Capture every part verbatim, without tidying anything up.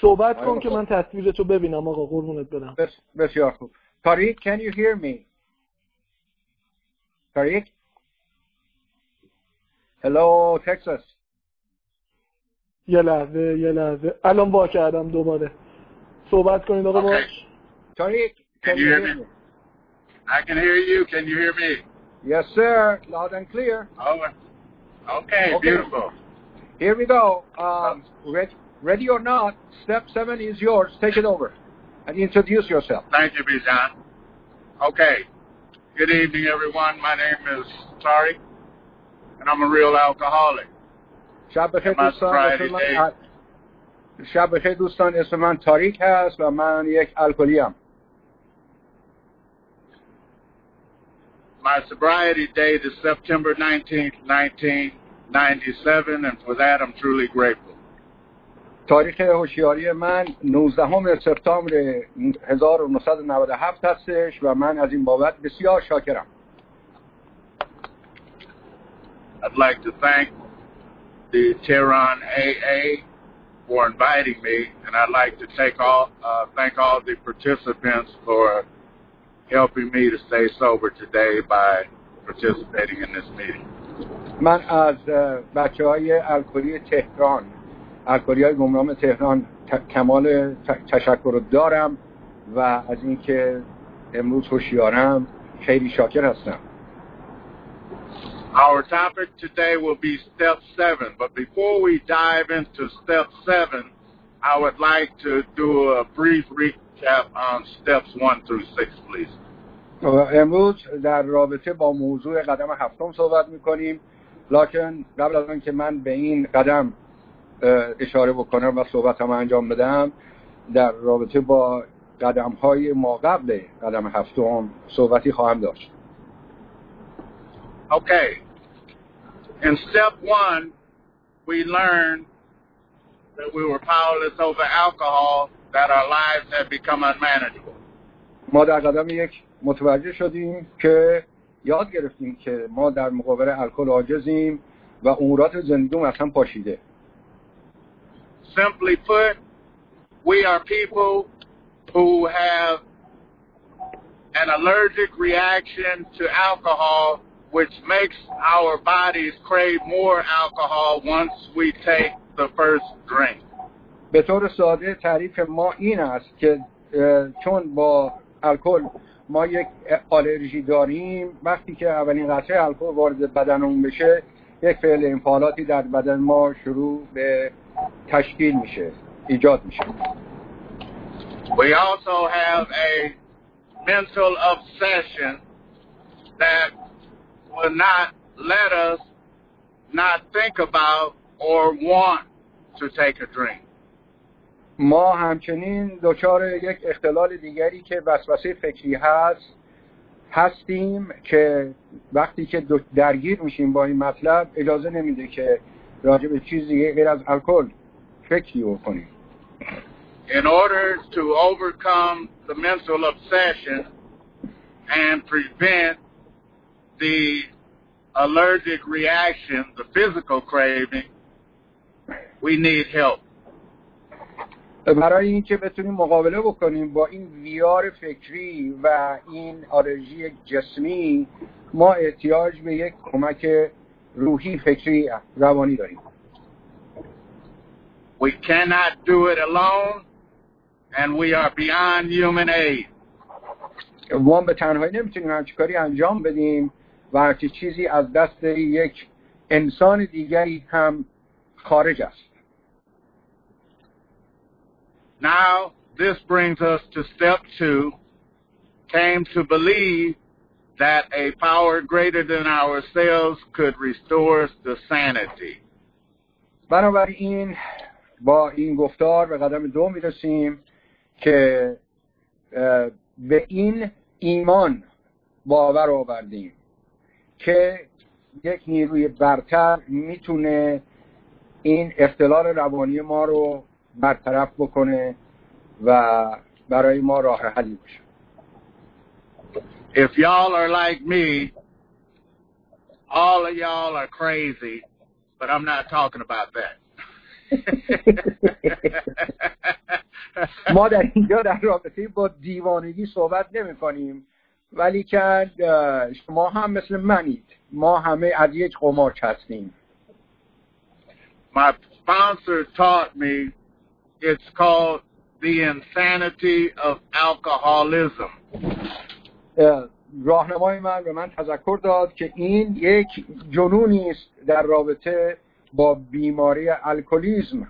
صحبت کن که من تصویرتو ببینم آقا قربونت برم. بس بسیار خوب. طارق can you hear me؟ طارق Hello Texas. یه لحظه یه لحظه الان با کردم دوباره. صحبت کنید آقا باش. طارق can you hear me؟ I can hear you. Can you hear me? Yes sir, loud and clear. Oh, okay, okay. Beautiful. Here we go. Um, ready, ready or not, step seven is yours. Take it over and introduce yourself. Thank you, Bijan. Okay. Good evening, everyone. My name is Tariq, and I'm a real alcoholic. شب بخیر دوستان. شب بخیر دوستان. اسم من تاریک هست و من یک الکلی ام. My sobriety date is September nineteenth, nineteen ninety-seven, and for that I'm truly grateful. تاریخ هوشیاری من نوزدهم سپتامبر هزار و نهصد و نود و هفت هستش و من از این بابت بسیار شاکرم. I'd like to thank the Tehran A A for inviting me, and I'd like to take all uh, thank all the participants for helping me to stay sober today by participating in this meeting. من از بچه‌های الکلی تهران، الکلی‌های گمنام تهران کمال تشکر دارم و از اینکه امروز هوشیارم خیلی شاکر هستم. Our topic today will be step seven, but before we dive into step seven, I would like to do a brief recap on steps one through six, please. امروز در رابطه با موضوع قدم هفتم صحبت می‌کنیم، لکن قبل از آنکه من به این قدم اشاره بکنم و صحبتم انجام بدم، در رابطه با قدم‌های ما قبل قدم هفتم صحبتی خواهم داشت. Okay. In step one, we learned that we were powerless over alcohol, that our lives had become unmanageable. ما در قدم یک متوجه شدیم که یاد گرفتیم که ما در مقابل الکل عاجزیم و امورات زندگیمون اصلا پاشیده. Simply put, we are people who have an allergic reaction to alcohol, which makes our bodies crave more alcohol once we take the first drink. به طور ساده تعریف ما این است که چون با الکل ما یک آلرژی داریم، وقتی که اولین قطره الکل وارد بدنمون بشه یک فعل انفعالاتی در بدن ما شروع به تشکیل میشه، ایجاد میشه. We also have a mental obsession that will not let us not think about or want to take a drink. ما همچنین دچار یک اختلال دیگری که وسوسه فکری هست هستیم که وقتی که درگیر میشیم با این مطلب اجازه نمیده که راجع به چیزی غیر از الکل فکری بکنیم. In order to overcome the mental obsession and prevent the allergic reaction, the physical craving, we need help. برای اینکه بتونیم مقابله بکنیم با این ویار فکری و این آلرژی جسمی، ما احتیاج به یک کمک روحی، فکری، روانی داریم. We cannot do it alone, and we are beyond human aid. ما به تنهایی نمیتونیم همچین کاری انجام بدیم و همچین چیزی از دست یک انسان دیگری هم خارج است. Now, this brings us to step two, came to believe that a power greater than ourselves could restore us to sanity. بنابراین با این گفتار به قدم دو میرسیم که به این ایمان باور آوردیم که یک نیروی برتر میتونه این اختلال روانی ما رو برطرف بکنه و برای ما راه حلی بشه. If y'all are like me, all of y'all are crazy, but I'm not talking about that. ما در اینجا در رابطه با دیوانگی صحبت نمی کنیم، ولی که شما هم مثل منید، ما همه از یک قماش هستیم. My sponsor taught me it's called the insanity of alcoholism. راهنمای من به من تذکر داد که این یک جنونی است در رابطه با بیماری الکلیسم.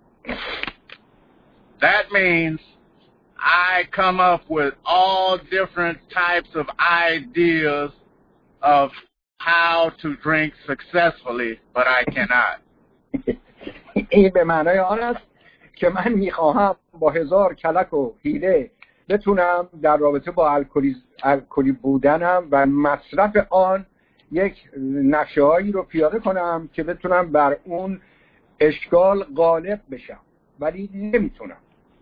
That means I come up with all different types of ideas of how to drink successfully, but I cannot. این به معنای آن است که من میخواهم با هزار کلک و حیله بتونم در رابطه با الکلی الکلی بودنم و مصرف آن یک نقشه‌هایی رو پیاده کنم که بتونم بر اون اشکال غالب بشم، ولی نمیتونم.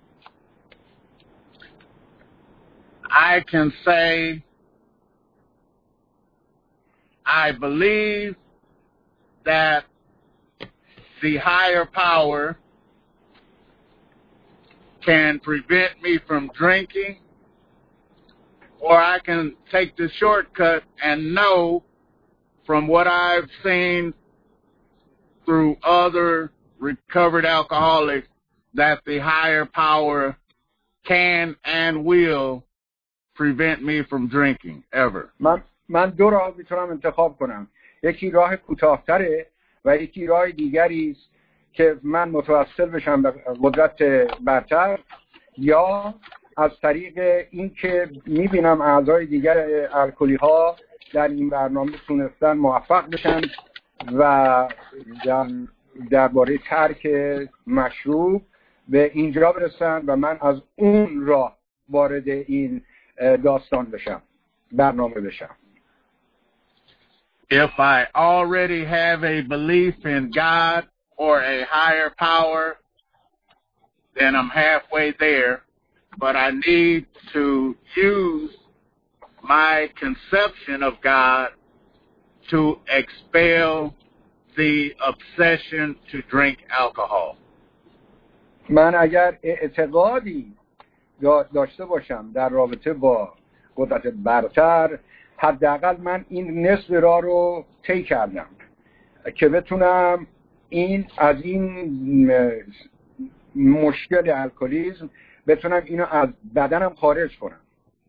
I can say I believe that the higher power can prevent me from drinking, or I can take the shortcut and know from what I've seen through other recovered alcoholics that the higher power can and will prevent me from drinking ever. من من دو راه میتونم انتخاب کنم. یکی راه کوتاه‌تره و یکی راه دیگری است که من متوسل بشم به قدرت برتر، یا از طریق این که میبینم اعضای دیگر الکلی ها در این برنامه تونستن موفق بشن و درباره ترک مشروب به اینجا برسن و من از اون راه وارد این داستان بشم، برنامه بشم. If I already have a belief in God or a higher power, then I'm halfway there, but I need to use my conception of God to expel the obsession to drink alcohol. من اگر اعتقادی داشته باشم در رابطه با قدرت برتر، حداقل من این نصف راه رو طی کردم که بتونم این از این مشکل الکلیسم بتونم اینو از بدنم خارج کنم.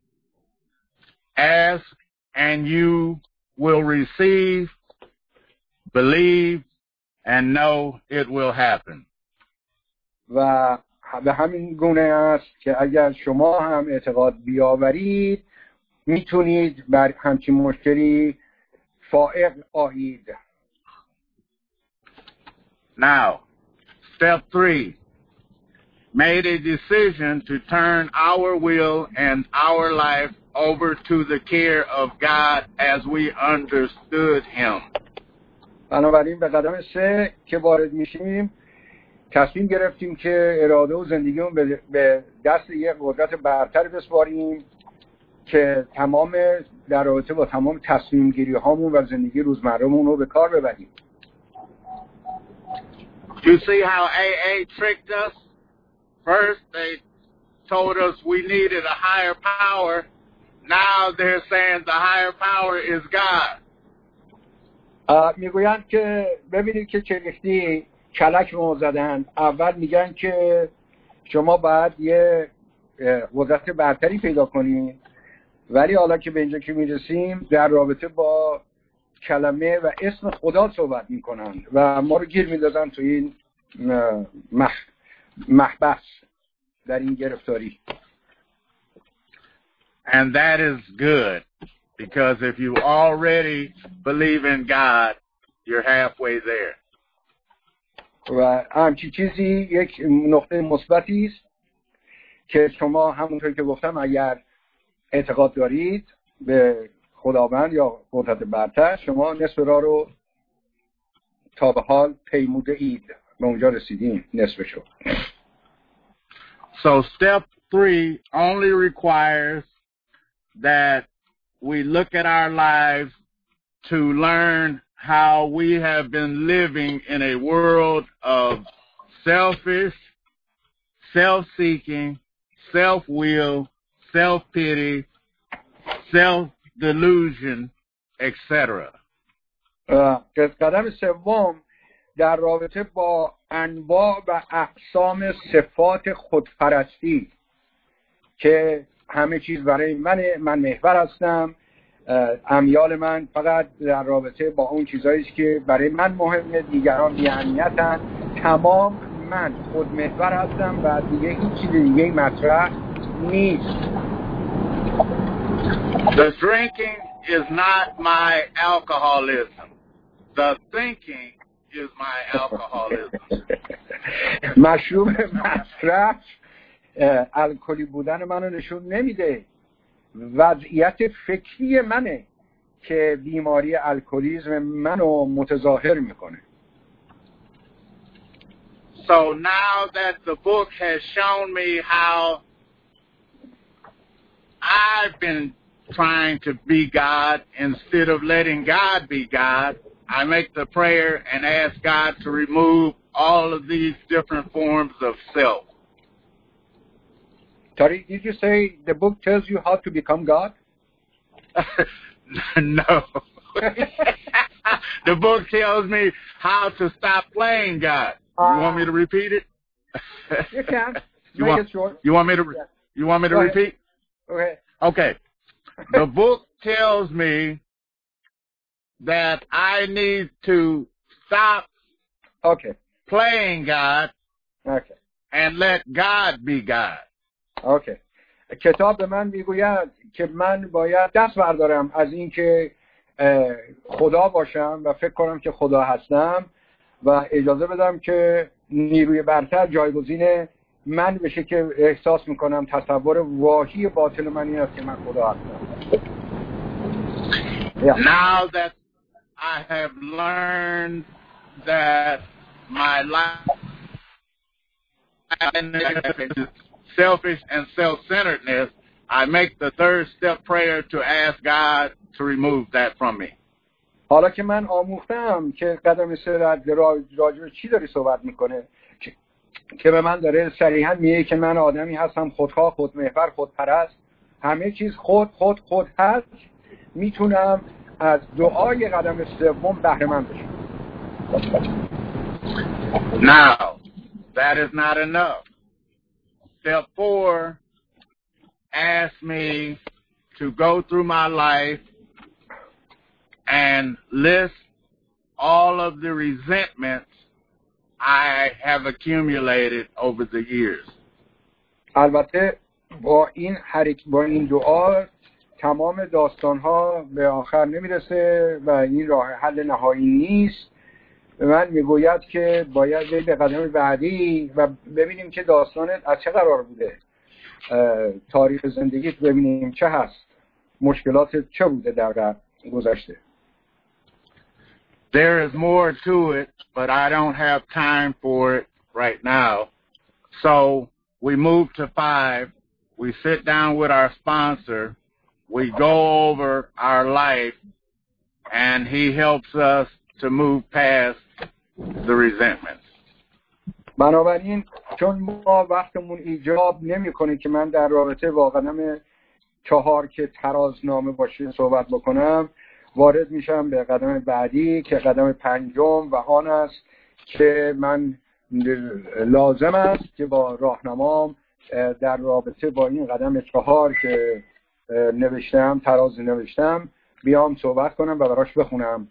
Ask and you will receive, believe and know it will happen. و به همین گونه است که اگر شما هم اعتقاد بیاورید میتونید بر همچین مشکلی فائق آیید. Now, step three. Made a decision to turn our will and our life over to the care of God as we understood Him. بنابراین به قدم سه که وارد میشیم تصمیم گرفتیم که اراده و زندگیمون به دست یک قدرت برتر بسپاریم که تمام در رابطه با تمام تصمیم گیری هامون و زندگی روزمره‌مون رو به کار ببریم. You see how A A tricked us? First they told us we needed a higher power. Now they're saying the higher power is God. میگویند که ببینید که چه ریختی کلک ما زدن. اول میگن که شما باید یه قدرت برتری پیدا کنید، ولی حالا که به اینجا که میرسیم در رابطه با کلمه و اسم خدا صحبت میکنن و ما رو گیر میدادن تو این مح... محبس در این گرفتاری. And that is good, because if you already believe in God, you're halfway there. و همچی چیزی یک نقطه مثبتی است که شما همونطور که گفتم اگر اعتقاد دارید به خداوند یا قدرت برتر، شما نصف راه رو تا به حال پیموده اید، به اونجا رسیدین نصفشو. So step three only requires that we look at our lives to learn how we have been living in a world of selfish, self-seeking, self-will, self-pity, self-delusion, et cetera. قدم سوم در رابطه با انواع و اقسام صفات خودپرستی که همه چیز برای منه، من محور هستم، امیال من فقط در رابطه با اون چیزایی است که برای من مهمه، دیگران بی اهمیتن، تمام من خود محور هستم و دیگه هیچ چیز دیگه مطرح نیست. The drinking is not my alcoholism. The thinking is my alcoholism. مشروب مصرف الکلی بودن منو نشون نمیده، وضعیت فکری منه که بیماری الکلیسم منو متظاهر میکنه. So now that the book has shown me how I've been trying to be God instead of letting God be God, I make the prayer and ask God to remove all of these different forms of self. Sorry, did you say the book tells you how to become God? No. The book tells me how to stop playing God. You uh, want me to repeat it? You can. you, Make want, it short. you want me to re- You want me to Go repeat? Okay. Okay. The book tells me that I need to stop okay. playing God okay. and let God be God. اوکی. کتاب به من میگوید که من باید دست بردارم از این که خدا باشم و فکر کنم که خدا هستم و اجازه بدم که نیروی برتر جایگزین من بشه که احساس میکنم تصور واهی باطن من این است که من خدا هستم. Yeah. Now that I have learned that my life is selfish and self-centeredness, I make the third step prayer to ask God to remove that from me. حالا که من آموختم که قدم سه راجع به چی داری صحبت میکنه که به من داره صریحا میگه که من آدمی هستم خودخواه، خودمحور، خودپرست، همه چیز خود خود خود هست، میتونم از دعای قدم سوم بهره مند بشم. Now, that is not enough. Step four asks me to go through my life and list all of the resentments I have accumulated over the years. البته با این حرکت با این دعا تمام داستان‌ها به آخر نمیرسه و این راه حل نهایی نیست. به من میگوید که باید بریم به قدم بعدی و ببینیم که داستانت از چه قرار بوده، تاریخ زندگیت ببینیم چه هست، مشکلات چه بوده در گذشته. There is more to it, but I don't have time for it right now. So we move to five. We sit down with our sponsor. We go over our life, and he helps us to move past the resentments. بنابراین چون ما وقتمون ایجاب نمی‌کنه که من در رابطه با قدم چهار که ترازنامه باشه صحبت بکنم، وارد میشم به قدم بعدی که قدم پنجم و آن است که من لازم است که با راهنمام در رابطه با این قدم چهار که نوشتم، تراز نوشتم، بیام صحبت کنم و براش بخونم.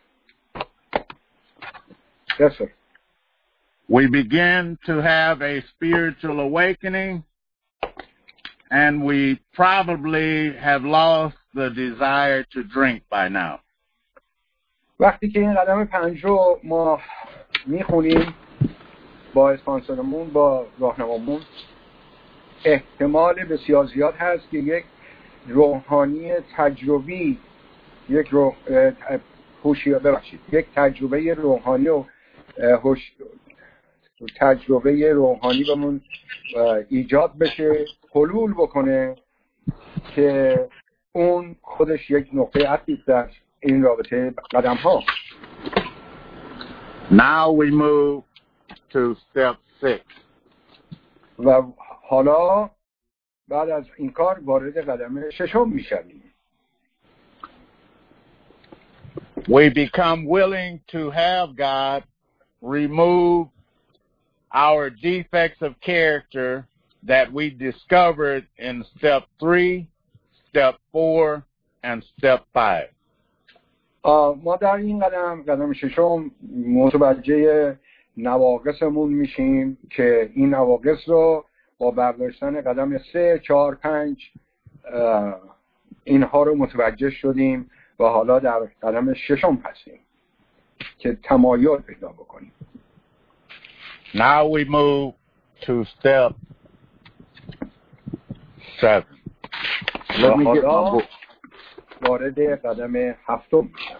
Yes, sir. We begin to have a spiritual awakening, and we probably have lost the desire to drink by now. وقتی که این قدم پنج رو ما میخونیم با اسپانسرمون، با راهنمامون، احتمال بسیار زیاد هست که یک روحانی تجربی، یک روح هوشیار ببخشید یک تجربه روحانی و هوش تجربه روحانی بهمون ایجاد بشه، حلول بکنه که اون خودش یک نقطه عطفی در این رابطه قدم ها. Now we move to step six. و حالا بعد از این کار وارد قدم ششم میشویم. We become willing to have God remove our defects of character that we discovered in step three, step four, and step five. ما در این قدم قدم ششم متوجه نواقصمون میشیم که این نواقص رو با برداشتن قدم سه، چهار، پنج اینها رو متوجه شدیم و حالا در قدم ششم هستیم که تمایل پیدا بکنیم. Now we move to step seven. Let me get my book. وارد قدم هفتم میشم.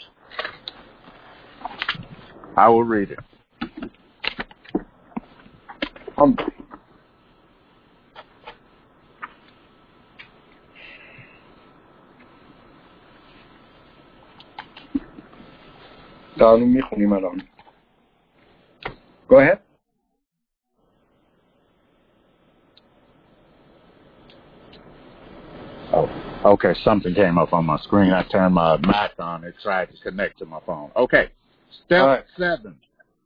I will read it. هم دارم میخونیم الان. Go ahead. Oh, okay. Something came up on my screen. I turned my mic on. It tried to connect to my phone. Okay. Step right. seven.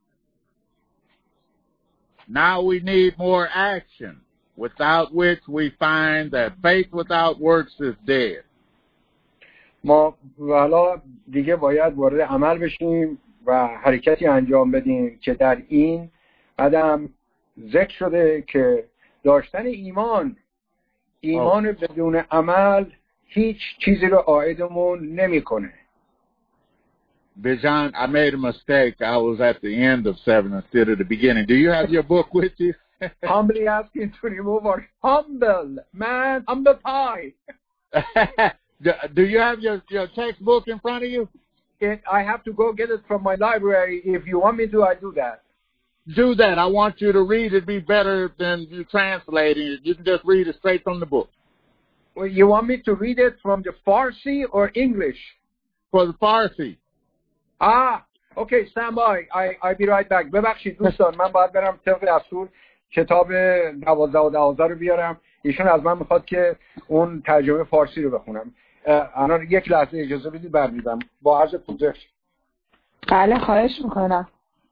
Now we need more action, without which we find that faith without works is dead. ما حالا دیگه باید وارد عمل بشیم و حرکتی انجام بدیم که در این قدم ذکر شده که داشتن ایمان ایمان oh. بدون عمل هیچ چیزی رو عایدمون نمیکنه. Bijan, I made a mistake. I was at the end of seven instead of the beginning. Do you have your book with you? Humbly asking to remove our humble man, humble pie. do, do you have your, your textbook in front of you? It, I have to go get it from my library. If you want me to, I do that. Do that. I want you to read it. Be better than you translating it. You can just read it straight from the book. Well, you want me to read it from the Farsi or English? For the Farsi. Ah, okay, stand by. I, I'll be right back. ببخشید دوستان، من باید برم طبق دستور کتاب دوازده و دوازده رو بیارم. ایشون از من میخواد که اون ترجمه فارسی رو بخونم. الان یک لحظه اجازه بدید برمیدم. با عرض پوزش. بله، خواهش میکنم.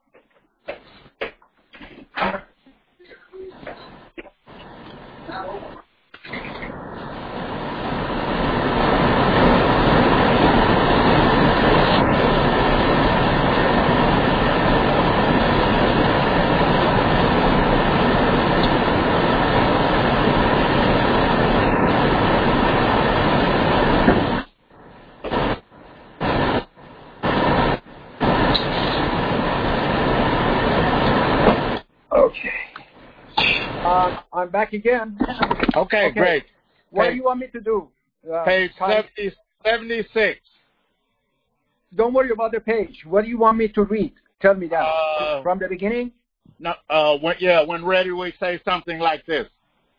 I'm back again. Okay, okay. Great. What Page, do you want me to do? Uh, page seventy, seventy-six. Don't worry about the page. What do you want me to read? Tell me that. Uh, From the beginning? No, uh, when, yeah, when ready we say something like this.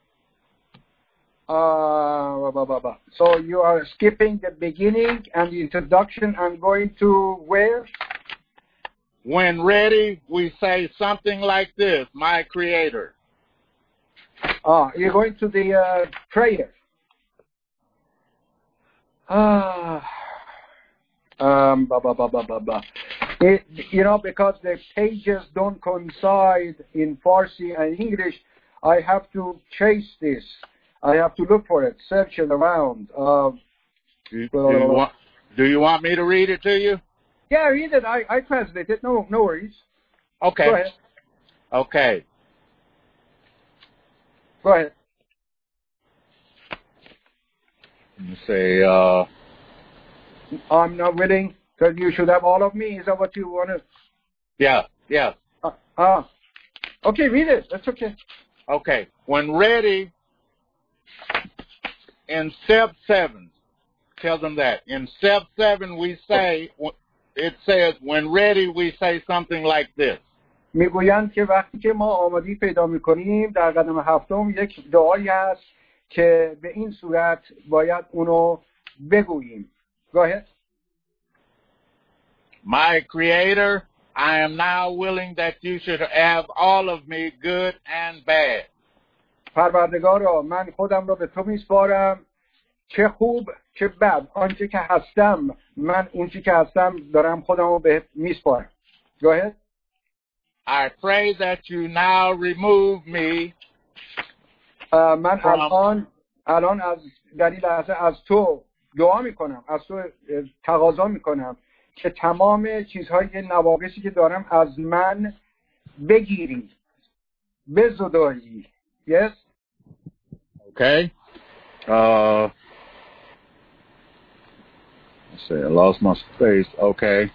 Uh, blah, blah, blah. So you are skipping the beginning and the introduction and going to where? When ready, we say something like this, my Creator. Ah, you're going to the uh, prayer. Ah, um, blah, blah, blah, blah, blah, blah. It, you know, because the pages don't coincide in Farsi and English, I have to chase this. I have to look for it, search it around. Uh, do, do, you want, do you want me to read it to you? Yeah, read it. I, I translate it. No, no worries. Okay. Go ahead. Okay. Go ahead. Let me say, uh... I'm not willing, because you should have all of me. Is that what you want to... Yeah, yeah. Ah, uh, uh, okay, read it. That's okay. Okay. When ready, in step seven, tell them that. In step seven, we say, it says, when ready, we say something like this. میگویند که وقتی که ما آمادی پیدا میکنیم در قدم هفتم یک دعایی هست که به این صورت باید اونو بگوییم. Go ahead. My Creator, I am now willing that you should have all of me, good and bad. پروردگارا من خودم را به تو میسپارم، چه خوب چه بد آنچه که هستم، من اونچه که هستم دارم خودم رو به میسپارم. Go ahead. I pray that you now remove me من الان الان از در این لحظه از تو دعا میکنم، از تو تقاضا میکنم که تمام چیزهای نواقصی که دارم از من بگیری، بزدایی. Yes? Okay. Uh, let's see, I lost my space. Okay.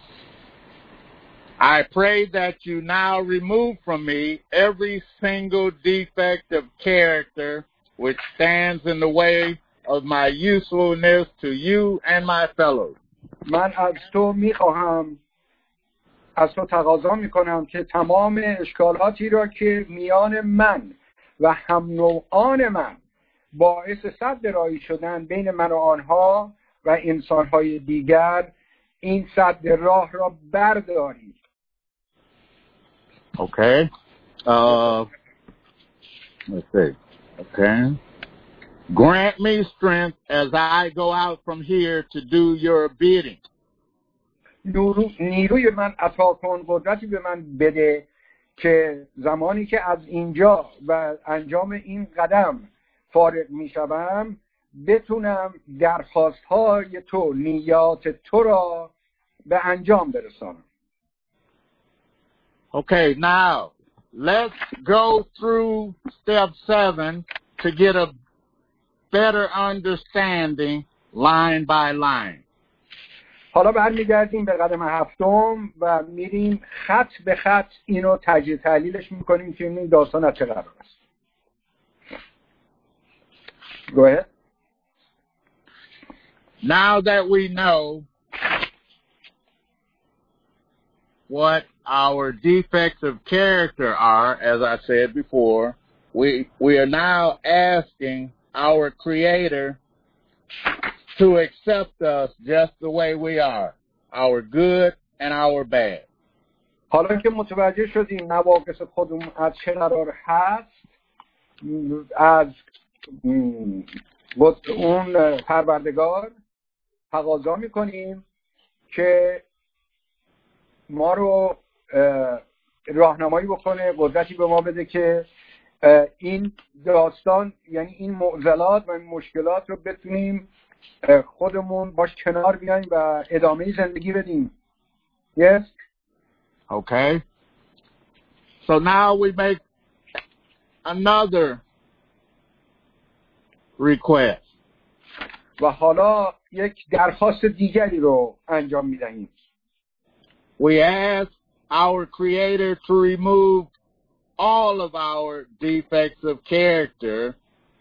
I pray that you now remove from me every single defect of character which stands in the way of my usefulness to you and my fellows. من از تو میخواهم، از تو تقاضا میکنم که تمام اشکالاتی را که میان من و هم نوعان من باعث سد راهی شدن بین من و آنها و انسانهای دیگر، این سد راه را برداری. Okay. Uh, let's see. Okay. Grant me strength as I go out from here to do your bidding. نیروی من عطا کن، قدرتی به من بده که زمانی که از اینجا و انجام این قدم فارغ می شوم بتونم درخواست های تو، نیات تو را به انجام برسانم. Okay, now let's go through step seven to get a better understanding line by line. حالا برمیگردیم به قدم هفتم و میریم خط به خط اینو تجزیه تحلیلش میکنیم که این داستان از چه قرار است. Go ahead. Now that we know what our defects of character are, as I said before, we we are now asking our Creator to accept us just the way we are, our good and our bad. حالا که متوجه شدیم نواقص خودمون از چه قرار هست، از اون پروردگار تقاضا میکنیم که ما رو راهنمایی بکنه، قدرتی به ما بده که این داستان، یعنی این معضلات و این مشکلات رو بتونیم خودمون باش کنار بیایم و ادامه زندگی بدیم. Yes? Okay. So now we make another request. و حالا یک درخواست دیگری رو انجام میدهیم. We ask our Creator to remove all of our defects of character.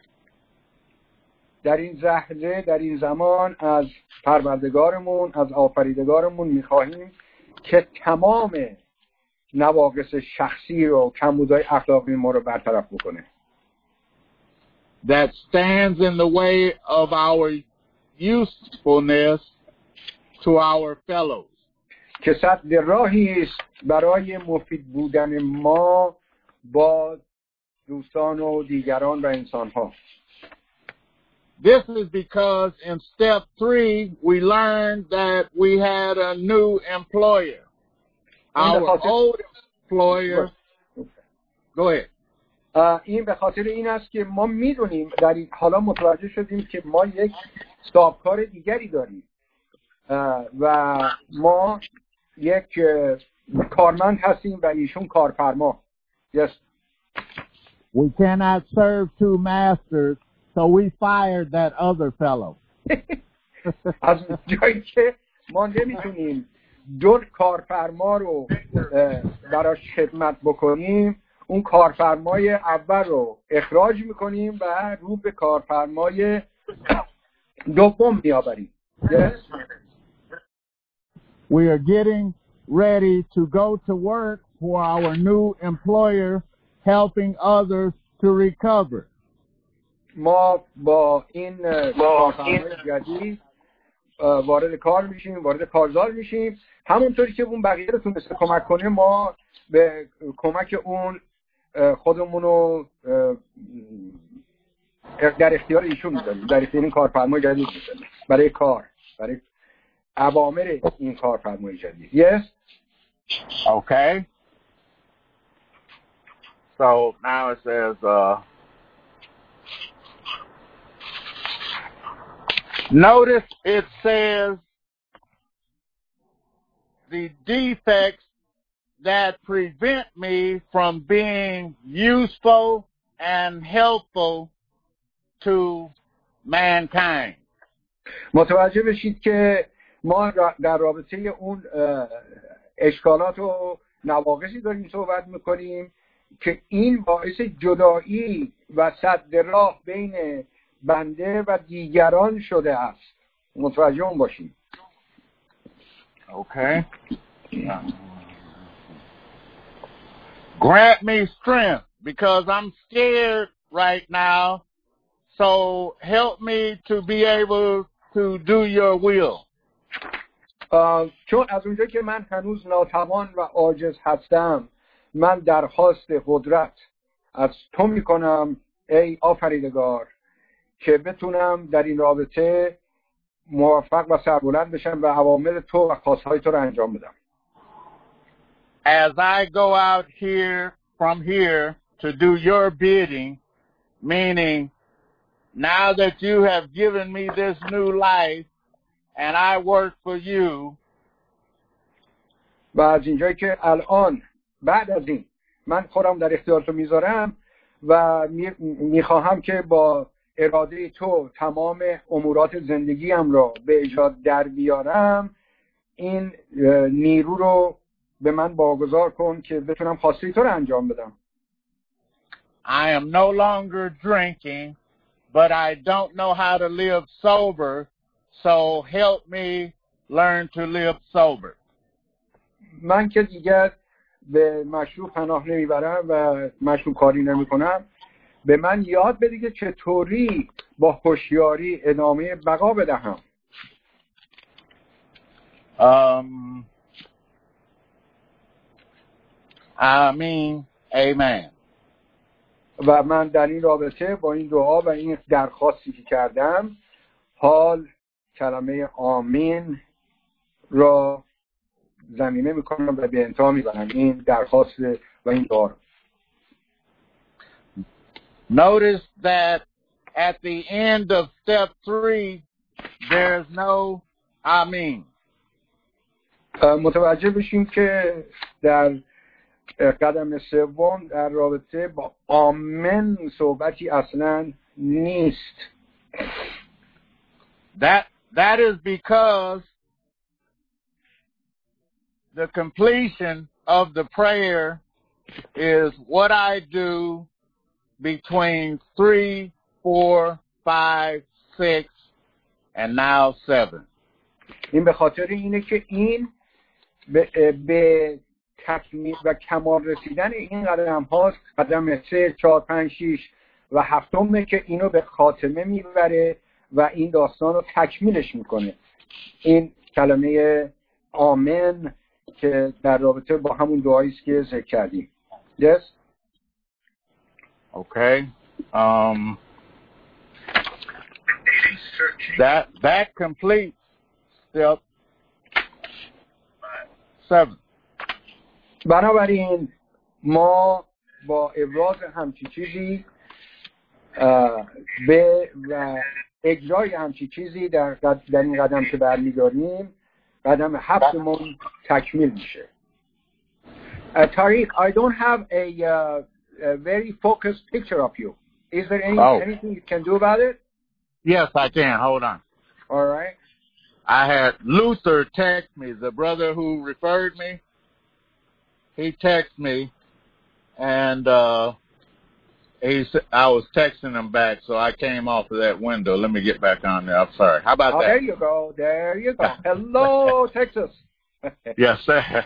در این لحظه، در این زمان از پروردگارمون، از آفریدگارمون میخواهیم که تمام نواقص شخصی رو، کمبودهای اخلاقی ما رو برطرف بکنه. That stands in the way of our usefulness to our fellows. که سد راهی است برای مفید بودن ما با دوستان و دیگران و انسان‌ها. This is because in step three we learned that we had a new employer. Our old employer. Go ahead. این به خاطر این است که ما میدونیم، در این حالا متوجه شدیم که ما یک صاحبکار دیگری داریم و ما یک کارمند هستیم و ایشون کارفرما. Yes. We cannot serve two masters, so we fired that other fellow. از جایی که ما نمیتونیم دو کارفرما رو براش خدمت بکنیم، اون کارفرمای اول رو اخراج میکنیم و رو به کارفرمای دوم میآوریم. Yes. We are getting ready to go to work for our new employer, helping others to recover. ما با این کارفرمای جدید وارد کار میشیم، وارد کارزار میشیم. همونطوری که اون بقیه رو تونسته کمک کنه، ما به کمک اون خودمون رو در اختیار ایشون میذاریم، در اختیار این کارفرمای جدید میذاریم برای کار، برای اوامر این کارفرمای جدید. Yes. Okay. So now it says, uh, notice it says the defects that prevent me from being useful and helpful to mankind. متوجه بشید که ما در رابطه اون اشکالات و نواقصی داریم صحبت میکنیم که این باعث جدایی و سد راه بین بنده و دیگران شده است. متوجه اون باشیم. Okay. Grant me strength because I'm scared right now. So help me to be able to do your will. چون از اونجا که من هنوز ناتوان و عاجز هستم، من درخواست قدرت از تو میکنم ای آفریدگار که بتونم در این رابطه موفق و سربلند بشم و اوامر تو و خواستهای تو رو انجام بدم. As I go out here from here to do your bidding, meaning now that you have given me this new life and I work for you. و از اینجایی که الان بعد از این من خودم در اختیار تو میذارم و میخواهم که با اراده تو تمام امورات زندگیم رو به اجرا در بیارم، این نیرو رو به من واگذار کن که بتونم خواسته تو رو انجام بدم. I am no longer drinking, but I don't know how to live sober, so help me learn to live sober. من که دیگر به مشروب پناه نمیبرم و مشروب کاری نمی کنم، به من یاد بده که چطوری با هوشیاری ادامه بقا بدهم. Um, I mean, amen. و من در این رابطه با این دعا و این درخواستی که کردم حال کلمه آمین را زمینه میکنم و به انتها میبرم این درخواست و این دعا را. Notice that at the end of step three, there's no amen. متوجه بشیم که در قدم سوم در رابطه با آمن صحبتی اصلا نیست. That that is because the completion of the prayer is what I do between three, four, five, six, and now seven. این به خاطر اینه که این به, به تکمیل و کمال رسیدن این قدم هاست، قدم سه، چهار، پنج، شیش و هفتمه که اینو به خاتمه میبره و این داستان رو تکمیلش میکنه. این کلمه آمن که در رابطه با همون دعایی است که ذکر کردیم. Yes? Okay. Um, that that completes step seven. بنابراین ما با ابراز همچی چیزی به و اجرای همچی چیزی در در این قدم که برمی‌داریم قدم هفتمون تکمیل میشه. Uh, Tariq, I don't have a, uh, a very focused picture of you. Is there any, oh. anything you can do about it? Yes, I can. Hold on. All right. I had Luther text me, the brother who referred me. He texted me, and uh, he I was texting him back, so I came off of that window. Let me get back on there. I'm sorry. How about oh, that? There you go. There you go. Hello, Texas. Yes, sir.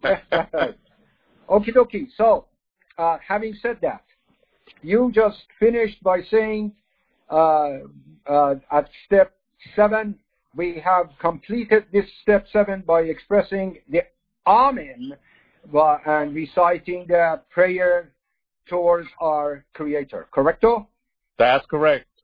Okie dokie. So, uh, having said that, you just finished by saying uh, uh, at step seven, we have completed this step seven by expressing the Amen uh, and reciting the prayer towards our Creator. Correcto? That's correct.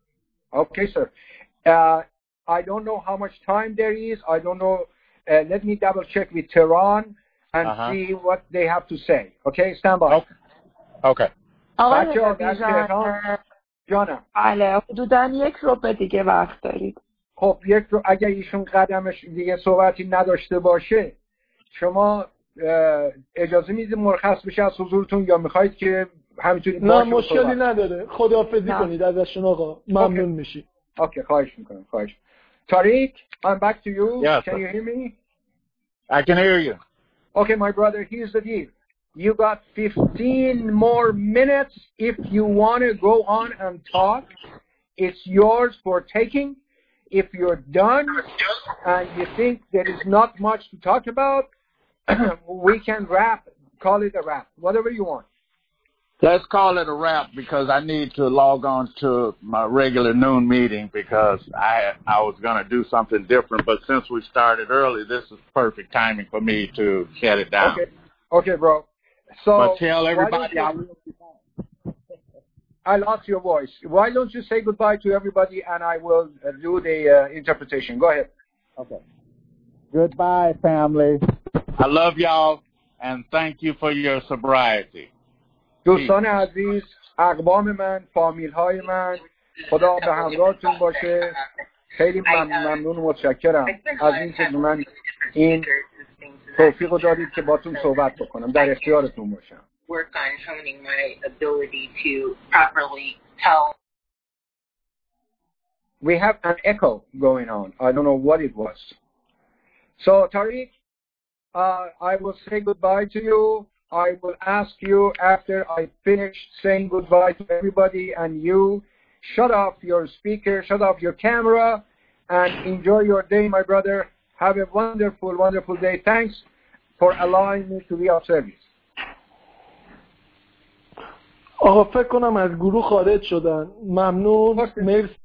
Okay, sir. Uh, I don't know how much time there is. I don't know. Uh, let me double check with Tehran and Uh-huh. see what they have to say. Okay, stand by. Okay. Okay. آقای بچه ها در بیژن تهران جانم. بله حدوداً یک ربع دیگه وقت دارید. خب یک رو اگر ایشون قدمش دیگه صحبتی نداشته باشه شما اجازه میدید مرخص بشه از حضورتون یا میخواید که همینطوری نه باشه مشکلی صحبت؟ نداره. خداحافظی کنید ازشون آقا. ممنون میشی. اوکی خواهش میکنم. خواهش. Tariq, I'm back to you. Yes, Can sir. you hear me? I can hear you. Okay, my brother, here's the deal. You got fifteen more minutes if you want to go on and talk. It's yours for taking. If you're done and you think there is not much to talk about, we can wrap, call it a wrap, whatever you want. Let's call it a wrap because I need to log on to my regular noon meeting because I I was going to do something different, but since we started early, this is perfect timing for me to shut it down. Okay, okay, bro. So but tell everybody I will be back. I lost your voice. Why don't you say goodbye to everybody and I will uh, do the uh, interpretation. Go ahead. Okay. Goodbye, family. I love y'all and thank you for your sobriety. دوستان عزیز، اقوام من، فامیل های من، خدا به همراهتون باشه. خیلی ممنون و متشکرم از اینکه من این توفیق رو دادید که باتون صحبت بکنم. در اختیارتون باشم. Work on honing my ability to properly tell. We have an echo going on. I don't know what it was. So, Tariq, uh, I will say goodbye to you. I will ask you after I finish saying goodbye to everybody and you shut off your speaker, shut off your camera, and enjoy your day, my brother. Have a wonderful, wonderful day. Thanks for allowing me to be of service. آقا فکر کنم از گروه خارج شدن. ممنون. مرسی.